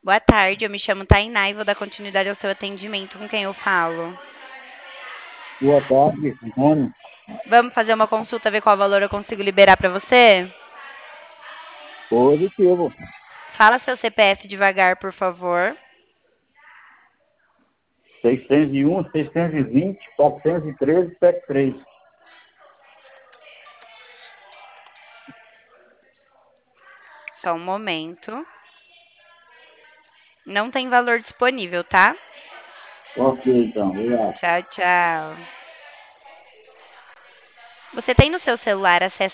Boa tarde, eu me chamo Tainá e vou dar continuidade ao seu atendimento com quem eu falo. Boa tarde, Antônio. Vamos fazer uma consulta, ver qual valor eu consigo liberar para você? Positivo. Fala seu CPF devagar, por favor. 601, 620, 413, 73. Só um momento. Não tem valor disponível, tá? Ok, então, obrigado. Tchau, tchau. Você tem no seu celular acesso